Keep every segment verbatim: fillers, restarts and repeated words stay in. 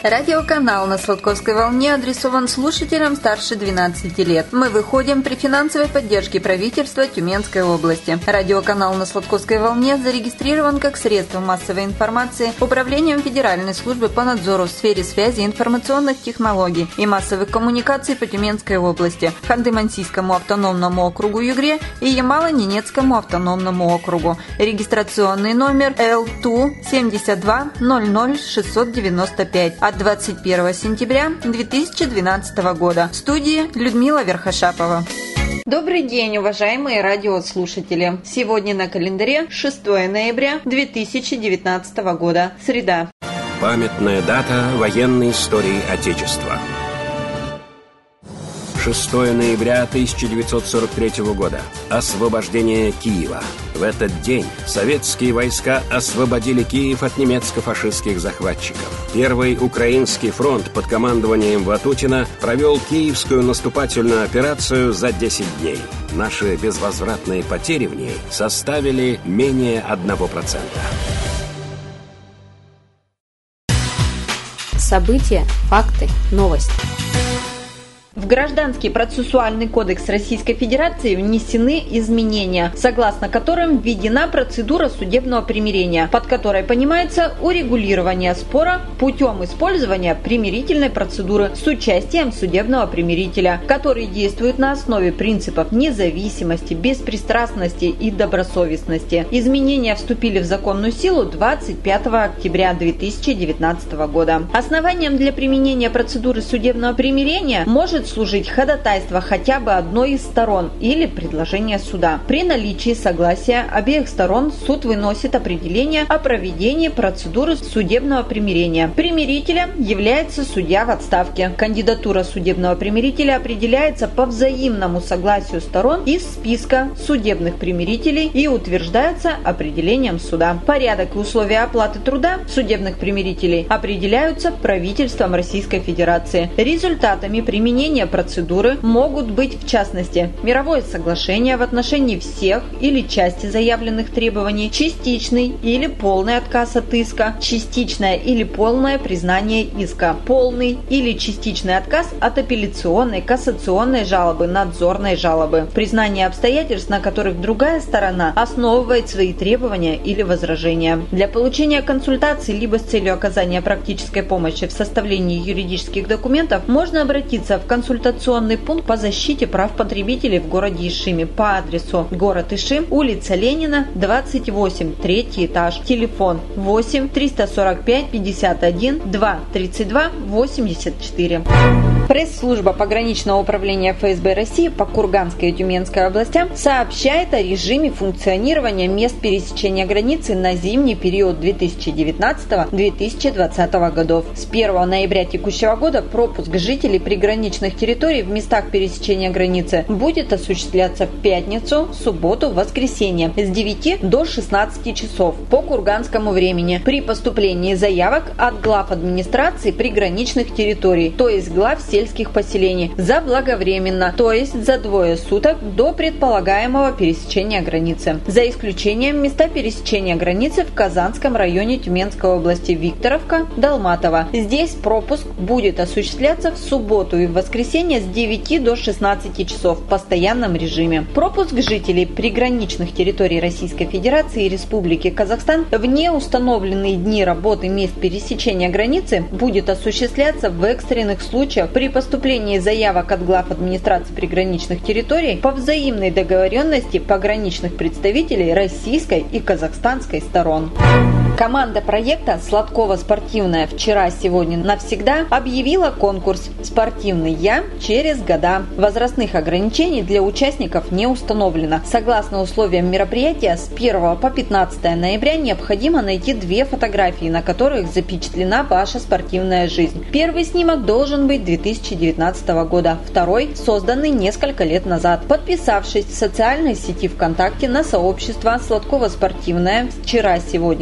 Радиоканал на Сладковской волне адресован слушателям старше двенадцати лет. Мы выходим при финансовой поддержке правительства Тюменской области. Радиоканал на Сладковской волне зарегистрирован как средство массовой информации Управлением Федеральной службы по надзору в сфере связи, информационных технологий и массовых коммуникаций по Тюменской области, Ханты-Мансийскому автономному округу Югре и Ямало-Ненецкому автономному округу. Регистрационный номер Эл Ту семьдесят два ноль ноль шестьсот девяносто пять от двадцать первого сентября две тысячи двенадцатого года. В студии Людмила Верхошапова. Добрый день, уважаемые радиослушатели! Сегодня на календаре шестое ноября две тысячи девятнадцатого года, среда. Памятная дата военной истории Отечества. шестое ноября тысяча девятьсот сорок третьего года. Освобождение Киева. В этот день советские войска освободили Киев от немецко-фашистских захватчиков. Первый Украинский фронт под командованием Ватутина провел киевскую наступательную операцию за десять дней. Наши безвозвратные потери в ней составили менее одного процента. События, факты, новости. В Гражданский процессуальный кодекс Российской Федерации внесены изменения, согласно которым введена процедура судебного примирения, под которой понимается урегулирование спора путем использования примирительной процедуры с участием судебного примирителя, который действует на основе принципов независимости, беспристрастности и добросовестности. Изменения вступили в законную силу двадцать пятого октября две тысячи девятнадцатого года. Основанием для применения процедуры судебного примирения может служить ходатайство хотя бы одной из сторон или предложение суда. При наличии согласия обеих сторон суд выносит определение о проведении процедуры судебного примирения. Примирителем является судья в отставке. Кандидатура судебного примирителя определяется по взаимному согласию сторон из списка судебных примирителей и утверждается определением суда. Порядок и условия оплаты труда судебных примирителей определяются правительством Российской Федерации. Результатами применения процедуры могут быть, в частности, мировое соглашение в отношении всех или части заявленных требований, частичный или полный отказ от иска, частичное или полное признание иска, полный или частичный отказ от апелляционной, кассационной жалобы, надзорной жалобы, признание обстоятельств, на которых другая сторона основывает свои требования или возражения. Для получения консультаций либо с целью оказания практической помощи в составлении юридических документов можно обратиться в консультационный пункт по защите прав потребителей в городе Ишиме по адресу город Ишим, улица Ленина, двадцать восемь, третий этаж, телефон восемь триста сорок пять пятьдесят один два тридцать два восемьдесят четыре. Пресс-служба пограничного управления эф эс бэ России по Курганской и Тюменской областям сообщает о режиме функционирования мест пересечения границы на зимний период две тысячи девятнадцатого — две тысячи двадцатого годов. С первого ноября текущего года пропуск жителей приграничных территорий в местах пересечения границы будет осуществляться в пятницу, субботу, воскресенье с девяти до шестнадцати часов по курганскому времени при поступлении заявок от глав администрации приграничных территорий, то есть глав сельских поселений, заблаговременно, то есть за двое суток до предполагаемого пересечения границы. За исключением места пересечения границы в Казанском районе Тюменской области Викторовка, Долматово. Здесь пропуск будет осуществляться в субботу и в воскресенье с девяти до шестнадцати часов в постоянном режиме. Пропуск жителей приграничных территорий Российской Федерации и Республики Казахстан в неустановленные дни работы мест пересечения границы будет осуществляться в экстренных случаях при поступлении заявок от глав администрации приграничных территорий по взаимной договоренности пограничных представителей российской и казахстанской сторон. Команда проекта «Сладково-спортивная. Вчера, сегодня, навсегда» объявила конкурс «Спортивный я через года». Возрастных ограничений для участников не установлено. Согласно условиям мероприятия, с первого по пятнадцатое ноября необходимо найти две фотографии, на которых запечатлена ваша спортивная жизнь. Первый снимок должен быть две тысячи девятнадцатого года, второй – созданный несколько лет назад. Подписавшись в социальной сети ВКонтакте на сообщество «Сладково-спортивное. Вчера, сегодня, навсегда»,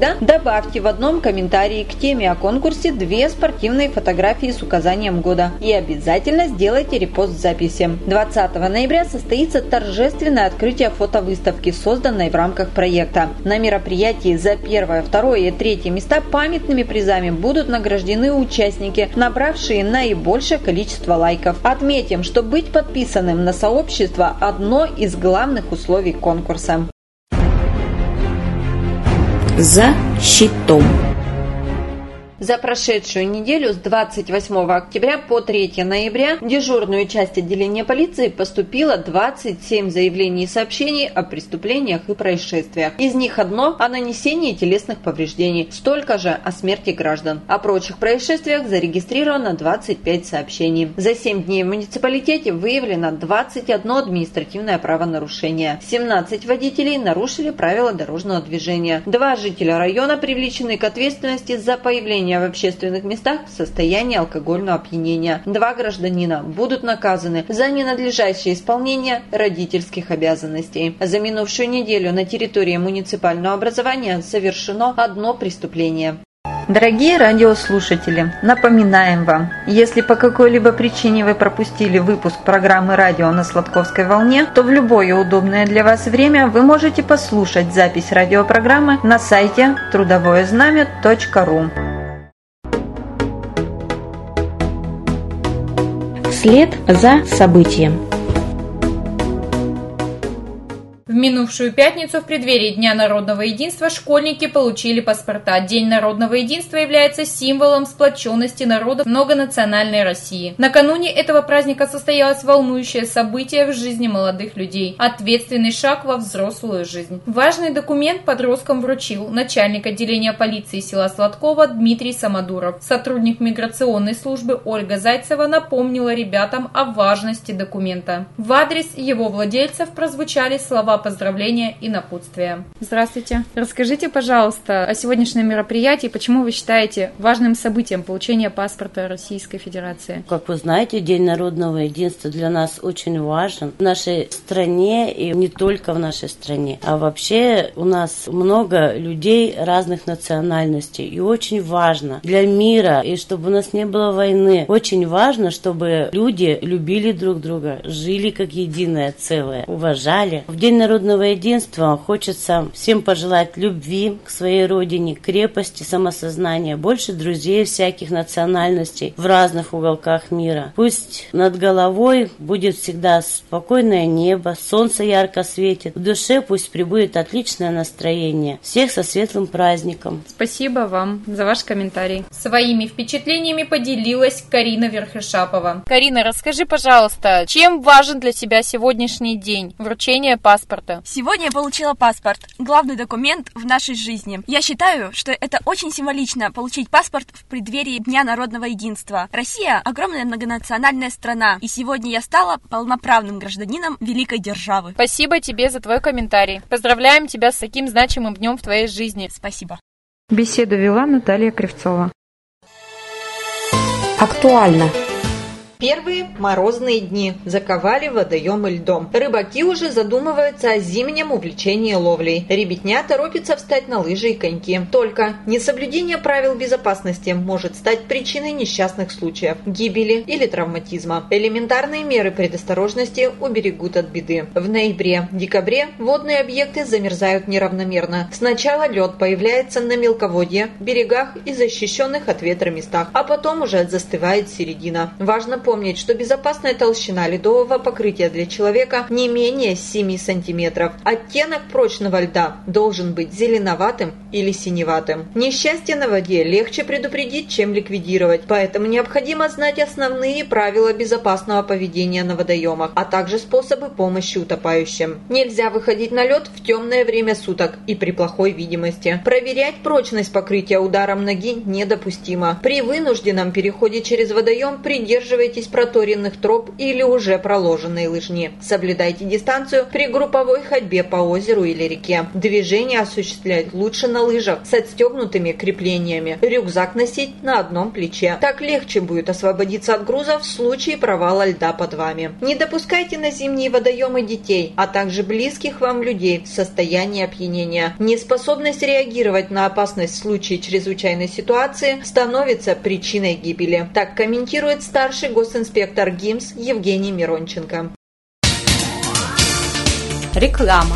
проекта, добавьте в одном комментарии к теме о конкурсе две спортивные фотографии с указанием года и обязательно сделайте репост записи. двадцатого ноября состоится торжественное открытие фотовыставки, созданной в рамках проекта. На мероприятии за первое, второе и третье места памятными призами будут награждены участники, набравшие наибольшее количество лайков. Отметим, что быть подписанным на сообщество – одно из главных условий конкурса. За щитом. За прошедшую неделю с двадцать восьмого октября по третьего ноября в дежурную часть отделения полиции поступило двадцать семь заявлений и сообщений о преступлениях и происшествиях. Из них одно о нанесении телесных повреждений, столько же о смерти граждан. О прочих происшествиях зарегистрировано двадцать пять сообщений. За семь дней в муниципалитете выявлено двадцать одно административное правонарушение. семнадцать водителей нарушили правила дорожного движения. Два жителя района привлечены к ответственности за появление в общественных местах в состоянии алкогольного опьянения. Два гражданина будут наказаны за ненадлежащее исполнение родительских обязанностей. За минувшую неделю на территории муниципального образования совершено одно преступление. Дорогие радиослушатели, напоминаем вам, если по какой-либо причине вы пропустили выпуск программы «Радио на Сладковской волне», то в любое удобное для вас время вы можете послушать запись радиопрограммы на сайте трудовое знамя точка ру. Вслед за событием. В минувшую пятницу в преддверии Дня народного единства школьники получили паспорта. День народного единства является символом сплоченности народов многонациональной России. Накануне этого праздника состоялось волнующее событие в жизни молодых людей. Ответственный шаг во взрослую жизнь. Важный документ подросткам вручил начальник отделения полиции села Сладкова Дмитрий Самодуров. Сотрудник миграционной службы Ольга Зайцева напомнила ребятам о важности документа. В адрес его владельцев прозвучали слова поздравления и напутствия. Здравствуйте. Расскажите, пожалуйста, о сегодняшнем мероприятии. Почему вы считаете важным событием получения паспорта Российской Федерации? Как вы знаете, День народного единства для нас очень важен в нашей стране и не только в нашей стране, а вообще у нас много людей разных национальностей. И очень важно для мира, и чтобы у нас не было войны, очень важно, чтобы люди любили друг друга, жили как единое целое, уважали. В День народного единства хочется всем пожелать любви к своей родине, крепости, самосознания, больше друзей всяких национальностей в разных уголках мира. Пусть над головой будет всегда спокойное небо, солнце ярко светит, в душе пусть пребудет отличное настроение. Всех со светлым праздником. Спасибо вам за ваш комментарий. Своими впечатлениями поделилась Карина Верхешапова. Карина, расскажи, пожалуйста, чем важен для тебя сегодняшний день вручения паспорта? Сегодня я получила паспорт, главный документ в нашей жизни. Я считаю, что это очень символично получить паспорт в преддверии Дня народного единства. Россия – огромная многонациональная страна, и сегодня я стала полноправным гражданином великой державы. Спасибо тебе за твой комментарий. Поздравляем тебя с таким значимым днем в твоей жизни. Спасибо. Беседу вела Наталья Кривцова. Актуально. Первые морозные дни заковали водоемы льдом. Рыбаки уже задумываются о зимнем увлечении ловлей. Ребятня торопится встать на лыжи и коньки. Только несоблюдение правил безопасности может стать причиной несчастных случаев, гибели или травматизма. Элементарные меры предосторожности уберегут от беды. В ноябре-декабре водные объекты замерзают неравномерно. Сначала лед появляется на мелководье, берегах и защищенных от ветра местах, а потом уже застывает середина. Важно помнить, что безопасная толщина ледового покрытия для человека не менее семи сантиметров. Оттенок прочного льда должен быть зеленоватым или синеватым. Несчастье на воде легче предупредить, чем ликвидировать, поэтому необходимо знать основные правила безопасного поведения на водоемах, а также способы помощи утопающим. Нельзя выходить на лед в темное время суток и при плохой видимости. Проверять прочность покрытия ударом ноги недопустимо. При вынужденном переходе через водоем придерживайтесь держитесь проторенных троп или уже проложенной лыжни. Соблюдайте дистанцию при групповой ходьбе по озеру или реке. Движение осуществлять лучше на лыжах с отстегнутыми креплениями. Рюкзак носить на одном плече. Так легче будет освободиться от груза в случае провала льда под вами. Не допускайте на зимние водоемы детей, а также близких вам людей в состоянии опьянения. Неспособность реагировать на опасность в случае чрезвычайной ситуации становится причиной гибели. Так комментирует старший госинспектор ГИМС Евгений Миронченко. Реклама.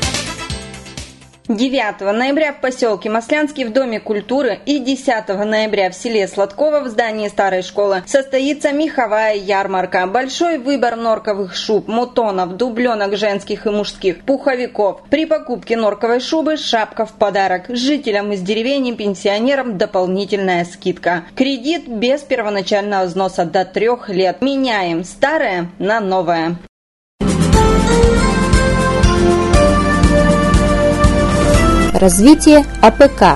девятого ноября в поселке Маслянский в Доме культуры и десятого ноября в селе Сладково в здании старой школы состоится меховая ярмарка. Большой выбор норковых шуб, мутонов, дубленок женских и мужских, пуховиков. При покупке норковой шубы шапка в подарок. Жителям из деревень и пенсионерам дополнительная скидка. Кредит без первоначального взноса до трех лет. Меняем старое на новое. Развитие АПК.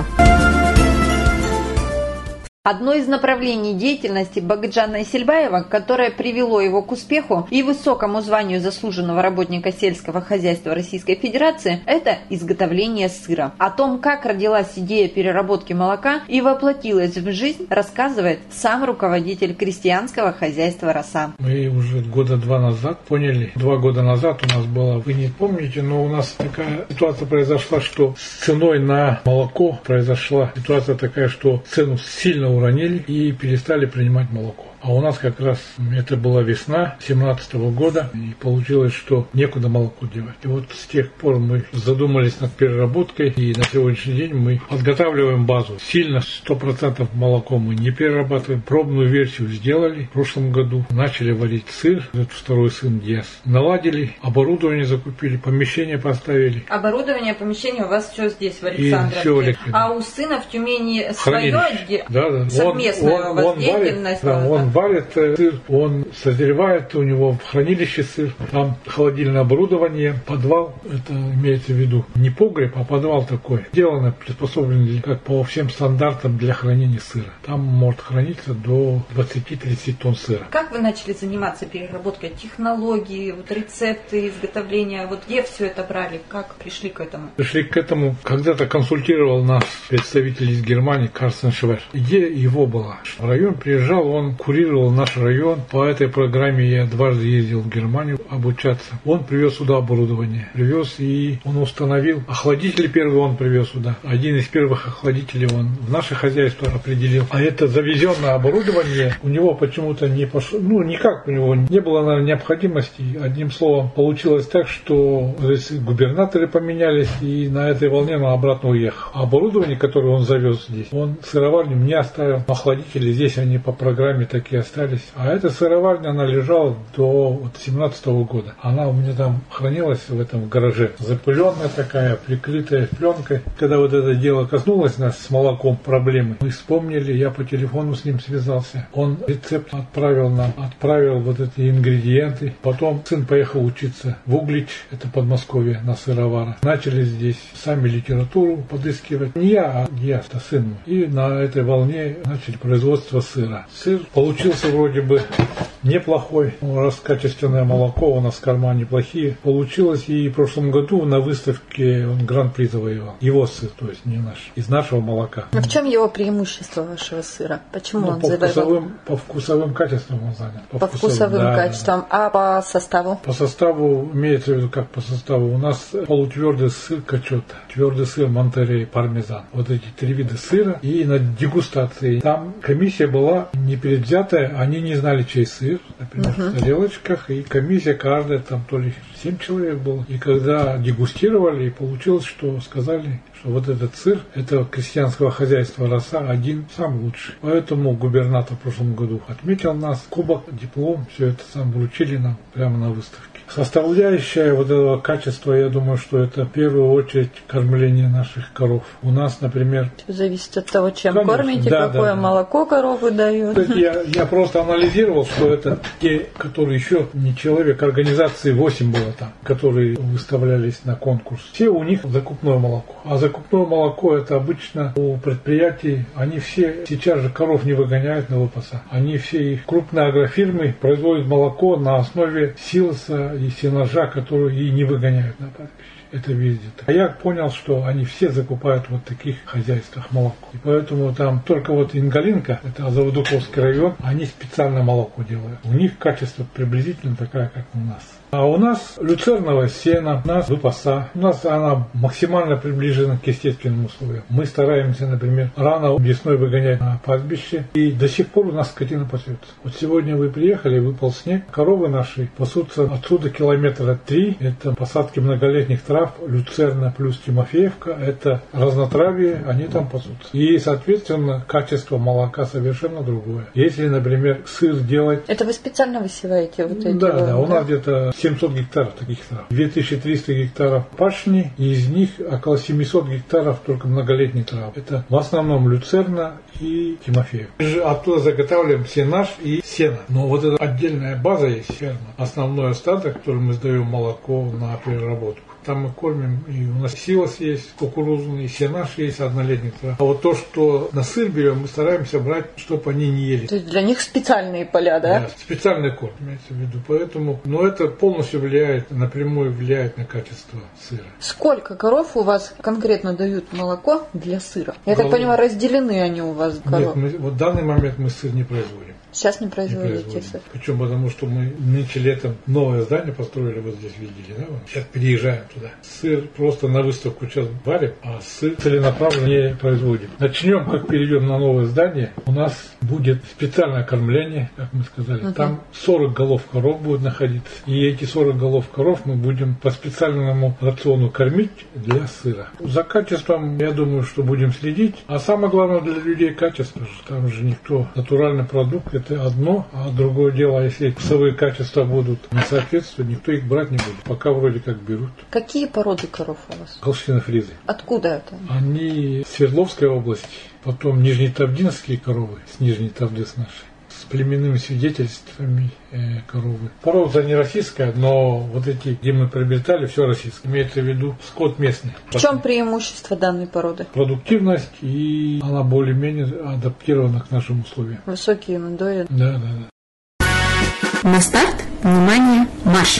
Одно из направлений деятельности Багаджана Исельбаева, которое привело его к успеху и высокому званию заслуженного работника сельского хозяйства Российской Федерации, это изготовление сыра. О том, как родилась идея переработки молока и воплотилась в жизнь, рассказывает сам руководитель крестьянского хозяйства «Роса». Мы уже года два назад поняли, два года назад у нас было, вы не помните, но у нас такая ситуация произошла, что с ценой на молоко произошла ситуация такая, что цену сильно уронили и перестали принимать молоко. А у нас как раз это была весна семнадцатого года, и получилось, что некуда молоко девать. И вот с тех пор мы задумались над переработкой, и на сегодняшний день мы подготавливаем базу. Сильно сто процентов молоко мы не перерабатываем. Пробную версию сделали в прошлом году. Начали варить сыр, это второй сын Диас. Наладили, оборудование закупили, помещение поставили. Оборудование, помещение у вас все здесь, в Александровке. А у сына в Тюмени свое, да, да. совместная он, у вас он деятельность? Варит, да, он варит сыр, он созревает, у него в хранилище сыр, там холодильное оборудование, подвал, это имеется в виду не погреб, а подвал такой, сделано, приспособлено как по всем стандартам для хранения сыра. Там может храниться до двадцати-тридцати тонн сыра. Как вы начали заниматься переработкой технологий, вот рецепты изготовления, вот где все это брали, как пришли к этому? Пришли к этому, когда-то консультировал нас представитель из Германии Карстен Швер. Идея его была. В район приезжал, он курировал наш район. По этой программе я дважды ездил в Германию обучаться. Он привез сюда оборудование. Привез и он установил. Охладители первый он привез сюда. Один из первых охладителей он в наше хозяйство определил. А это завезенное оборудование у него почему-то не пошло. Ну, никак у него не было, наверное, необходимости. Одним словом, получилось так, что губернаторы поменялись, и на этой волне он обратно уехал. А оборудование, которое он завез здесь, он сыроварню мне оставил. Охладители здесь они по программе такие остались. А эта сыроварня, она лежала до семнадцатого года. Она у меня там хранилась в этом гараже. Запыленная такая, прикрытая пленкой. Когда вот это дело коснулось нас с молоком проблемы, мы вспомнили, я по телефону с ним связался. Он рецепт отправил нам, отправил вот эти ингредиенты. Потом сын поехал учиться в Углич, это Подмосковье, на сыровара. Начали здесь сами литературу подыскивать. Не я, а я, это сын мой. И на этой волне начали производство сыра. Сыр получился вроде бы неплохой. Раз качественное молоко у нас в кармане неплохие. Получилось, и в прошлом году на выставке он гран-при завоевал. Его сыр, то есть не наш. Из нашего молока. А в чем его преимущество вашего сыра? Почему ну, он по завоевал? Вкусовым, по вкусовым качествам он занят. По, по вкусовым, вкусовым да, качествам. Да. А по составу? По составу, имеется в виду как по составу, у нас полутвердый сыр качота, твердый сыр Монтерей, пармезан. Вот эти три вида сыра. И на дегустации. Там комиссия была непредвзятая, они не знали, чей сыр, например, uh-huh. в тарелочках, и комиссия каждая, там то ли семь человек было. И когда дегустировали, и получилось, что сказали, что вот этот сыр, это крестьянского хозяйства «Роса» один самый лучший. Поэтому губернатор в прошлом году отметил нас, кубок, диплом, все это сам вручили нам прямо на выставке. Составляющая вот этого качества, я думаю, что это в первую очередь кормление наших коров. У нас, например... Зависит от того, чем конечно, кормите, да, какое да, молоко коровы дают. Я, я просто анализировал, что это те, которые еще не человек, организации восемь было там, которые выставлялись на конкурс. Все у них закупное молоко. А закупное молоко это обычно у предприятий, они все сейчас же коров не выгоняют на выпаса. Они все их крупные агрофирмы производят молоко на основе силоса и сенажа, которые и не выгоняют на пастбище. Это везде. А я понял, что они все закупают вот в таких хозяйствах молоко. И поэтому там только вот Ингалинка, это Заводуковский район, они специально молоко делают. У них качество приблизительно такое, как у нас. А у нас люцерновое сено, у нас выпаса. У нас она максимально приближена к естественным условиям. Мы стараемся, например, рано весной выгонять на пастбище. И до сих пор у нас скотина пасется. Вот сегодня вы приехали, выпал снег. Коровы наши пасутся отсюда километра три. Это посадки многолетних трав, люцерна плюс Тимофеевка. Это разнотравие, они там пасутся. И, соответственно, качество молока совершенно другое. Если, например, сыр делать... Это вы специально высеваете вот эти? Да, да, у нас где-то семьсот гектаров таких трав. две тысячи триста гектаров пашни, и из них около семьсот гектаров только многолетних трав. Это в основном люцерна и Тимофеев. Мы же оттуда заготавливаем сенаж и сено. Но вот эта отдельная база есть, ферма. Основной остаток, который мы сдаем молоко на переработку. Там мы кормим, и у нас силос есть, кукурузный, и сенаж есть, однолетний трав. А вот то, что на сыр берем, мы стараемся брать, чтобы они не ели. То есть для них специальные поля, да? Да, специальный корм, имеется в виду. Поэтому, но это полностью влияет, напрямую влияет на качество сыра. Сколько коров у вас конкретно дают молоко для сыра? Я Голов... так понимаю, разделены они у вас, коров? Нет, мы, вот в данный момент мы сыр не производим. Сейчас не производите сыр. Причем потому, что мы нынче летом новое здание построили, вот здесь видели, да? Сейчас переезжаем туда. Сыр просто на выставку сейчас варим, а сыр целенаправленно не производим. Начнем, как перейдем на новое здание, у нас будет специальное кормление, как мы сказали. Uh-huh. Там сорок голов коров будет находиться. И эти сорок голов коров мы будем по специальному рациону кормить для сыра. За качеством, я думаю, что будем следить. А самое главное для людей качество. Там же никто, натуральный продукт, это одно, а другое дело, если вкусовые качества будут не соответствовать, никто их брать не будет. Пока вроде как берут. Какие породы коров у вас? Голштино-фризы. Откуда это? Они в Свердловской области, потом нижнетавдинские коровы с Нижней Тавды с нашей, с племенными свидетельствами э, коровы. Порода не российская, но вот эти, где мы приобретали, все российское. Имеется в виду скот местный. В чем преимущество данной породы? Продуктивность, и она более-менее адаптирована к нашим условиям. Высокие надои. Да, да, да. На старт, внимание, марш!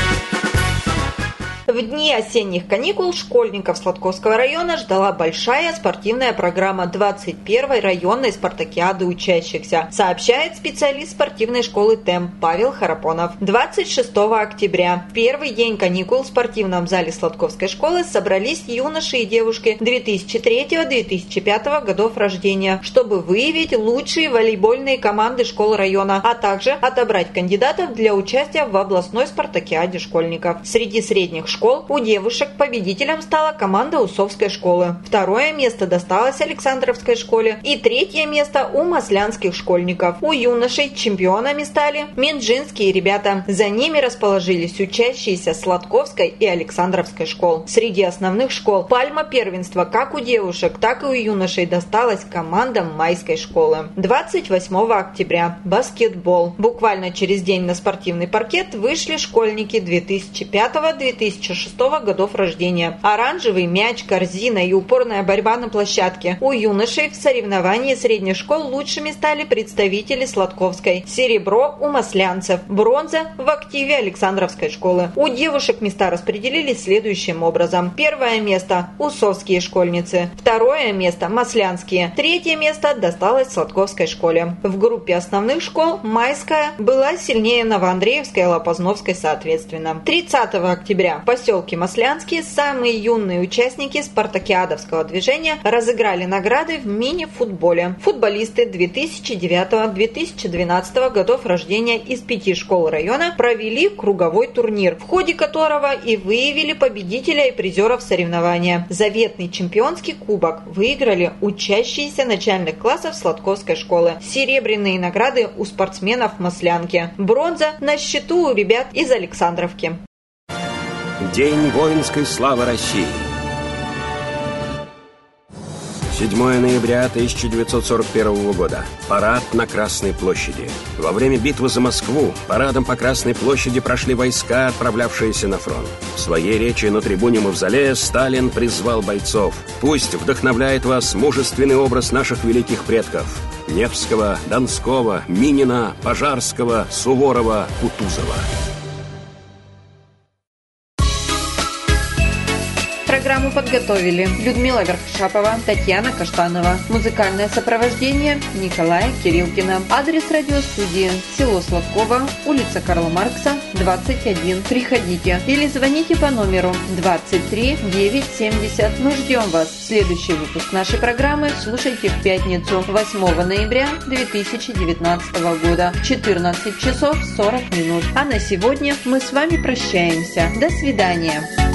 В дни осенних каникул школьников Сладковского района ждала большая спортивная программа двадцать первой районной спартакиады учащихся, сообщает специалист спортивной школы ТЭМ Павел Харапонов. двадцать шестого октября, в первый день каникул, в спортивном зале Сладковской школы собрались юноши и девушки две тысячи третьего — две тысячи пятого годов рождения, чтобы выявить лучшие волейбольные команды школ района, а также отобрать кандидатов для участия в областной спартакиаде школьников. Среди средних школ у девушек победителем стала команда Усовской школы. Второе место досталось Александровской школе и третье место у маслянских школьников. У юношей чемпионами стали минджинские ребята. За ними расположились учащиеся Сладковской и Александровской школ. Среди основных школ пальма первенства как у девушек, так и у юношей досталась командам Майской школы. двадцать восьмого октября. Баскетбол. Буквально через день на спортивный паркет вышли школьники две тысячи пятого — две тысячи шестого годов рождения. Оранжевый мяч, корзина и упорная борьба на площадке. У юношей в соревновании средних школ лучшими стали представители Сладковской. Серебро у маслянцев. Бронза в активе Александровской школы. У девушек места распределились следующим образом. Первое место – усовские школьницы. Второе место – маслянские. Третье место досталось Сладковской школе. В группе основных школ Майская была сильнее Новоандреевской и Лопазновской соответственно. тридцатого октября в поселке Маслянские самые юные участники спартакиадовского движения разыграли награды в мини-футболе. Футболисты две тысячи девятого — две тысячи двенадцатого годов рождения из пяти школ района провели круговой турнир, в ходе которого и выявили победителя и призеров соревнования. Заветный чемпионский кубок выиграли учащиеся начальных классов Сладковской школы. Серебряные награды у спортсменов Маслянки. Бронза на счету у ребят из Александровки. День воинской славы России. седьмое ноября тысяча девятьсот сорок первого года. Парад на Красной площади. Во время битвы за Москву парадом по Красной площади прошли войска, отправлявшиеся на фронт. В своей речи на трибуне Мавзолея Сталин призвал бойцов: «Пусть вдохновляет вас мужественный образ наших великих предков – Невского, Донского, Минина, Пожарского, Суворова, Кутузова». Программу подготовили Людмила Верхшапова, Татьяна Каштанова. Музыкальное сопровождение Николая Кирилкина. Адрес радиостудии: село Сладково, улица Карла Маркса, двадцать один. Приходите или звоните по номеру двадцать три девятьсот семьдесят. Мы ждем вас. Следующий выпуск нашей программы слушайте в пятницу, восьмого ноября две тысячи девятнадцатого года, четырнадцать часов сорок минут. А на сегодня мы с вами прощаемся. До свидания.